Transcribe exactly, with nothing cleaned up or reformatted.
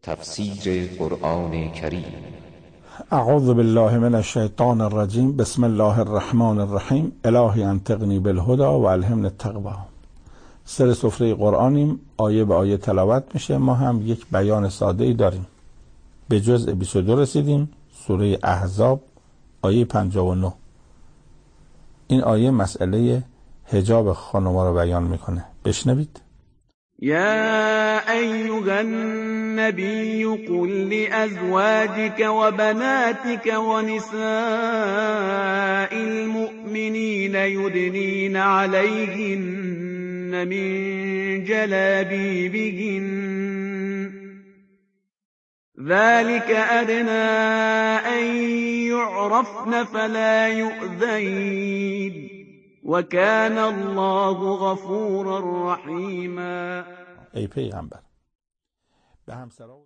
تفسیر قرآن کریم. اعوذ بالله من الشیطان الرجیم. بسم الله الرحمن الرحیم. الهی انطقنی بالهدی و الهمنی التقوی. سر سفره قرآنیم، آیه به آیه تلاوت میشه. ما هم یک بیان ساده ای داریم. به جزء بیست و دو رسیدیم، سوره احزاب، آیه پنجاه و نه. این آیه مسئله حجاب خانم‌ها رو بیان میکنه. بشنوید. يا أيها النبي قل لأزواجك وبناتك ونساء المؤمنين يدنين عليهن من جلابيبهن ذلك أدنى أن يعرفن فلا يؤذين وكان الله غفورا رحیما. ای پیغمبر، به همسران